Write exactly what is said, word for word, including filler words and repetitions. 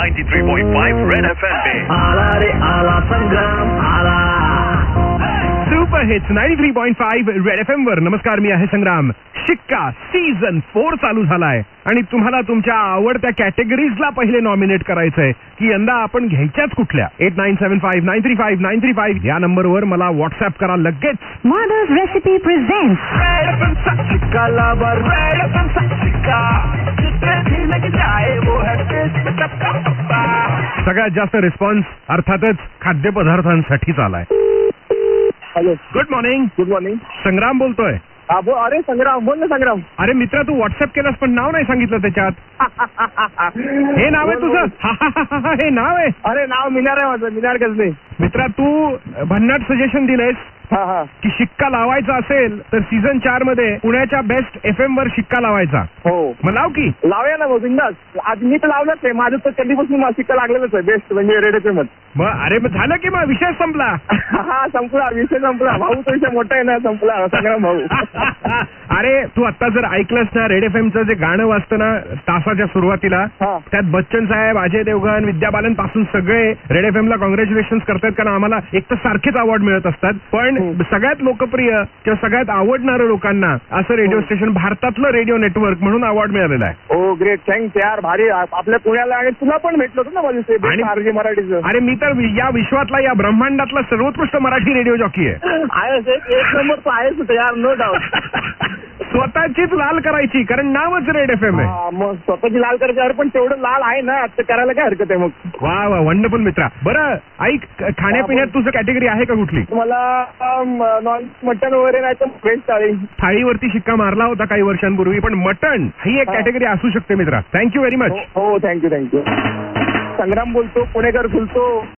Ninety three point five red FM पे आला रे आला संग्राम आला. Super hits ninety three point five red FM वर. नमस्कार, मी आहे संग्राम. शिक्का सीझन फोर चालू झालाय आणि तुम्हाला तुमच्या आवडत्या कॅटेगरीजला पहिले नॉमिनेट करायचंय की यंदा आपण घ्यायच्याच कुठल्या. Eight nine seven five nine three five nine three five या नंबरवर मला व्हॉट्सअप करा लगेच. Mother's Recipe presents शिक्का लाबर रेड एफएम सा शिक्का सगळ्यात जास्त रिस्पॉन्स अर्थातच खाद्यपदार्थांसाठीच आलाय. Hello, good morning. Good morning. Sangram बोलतोय. हा बोल. अरे संग्राम, बोल ना संग्राम. अरे मित्रा, तू व्हॉट्सअप केलास पण नाव नाही सांगितलं त्याच्यात. हे नाव आहे तुझं? हा, हा, हा, हा, हे नाव आहे. अरे नाव मिनार आहे माझं, मिनार कसले. मित्रा, तू भन्नाट सजेशन दिलेस हा हा की शिक्का लावायचा असेल तर सीझन चार मध्ये पुण्याच्या बेस्ट एफ एम वर शिक्का लावायचा. हो, मग लाव की. लावूया ना भाऊ, बिंदास. आज मी तर लावलंच आहे. माझं तर कधीपासून मला शिक्का लागलेलंच आहे बेस्ट म्हणजे रेड एफ एम. मग अरे मग झालं की मग विषय संपला. हा संपला, विषय संपला भाऊ. तो विषय मोठा आहे ना, संपला संग्राम भाऊ. अरे तू आता जर ऐकलंस ना रेड एफ एमचं जे गाणं वाजतं ना तासाच्या सुरुवातीला, हा. त्यात बच्चन साहेब, अजय देवगण, विद्या बालन पासून सगळे रेड एफ एम ला कॉंग्रॅच्युलेशन करतात. कारण आम्हाला एक तर सारखेच अवॉर्ड मिळत असतात, पण सगळ्यात लोकप्रिय किंवा सगळ्यात आवडणाऱ्या लोकांना असं रेडिओ स्टेशन भारतातलं रेडिओ नेटवर्क म्हणून अवॉर्ड मिळालेला आहे. हो, ग्रेट, थँक्स यार. भारी. आपल्या पुण्याला आणि तुला पण भेटलो होतं ना माझं आणि- आरजी मराठीचं. अरे मी तर या विश्वातला, या ब्रह्मांडातला सर्वोत्कृष्ट मराठी रेडिओ जॉकी आहे. आहेस एक एक नंबर तो आहेस होतं यार, नो डाऊट. स्वतःचीच लाल करायची, कारण नावच रेड एफ एम आहे. मग स्वतःची लाल करायची, पण तेवढं लाल आहे ना आता करायला काय हरकत आहे मग. वा वा, वंडरफुल मित्रा. बरं ऐक, खाण्यापिण्यात तुझं कॅटेगरी आहे का कुठली? मला नॉन मटन वगैरे नाही तर व्हेज थाळी. थाळीवरती शिक्का मारला होता काही वर्षांपूर्वी, पण मटण ही एक हा. कॅटेगरी असू शकते मित्रा. Thank you very much. हो, थँक्यू थँक्यू. संग्राम बोलतो, पुणेकर खुलतो.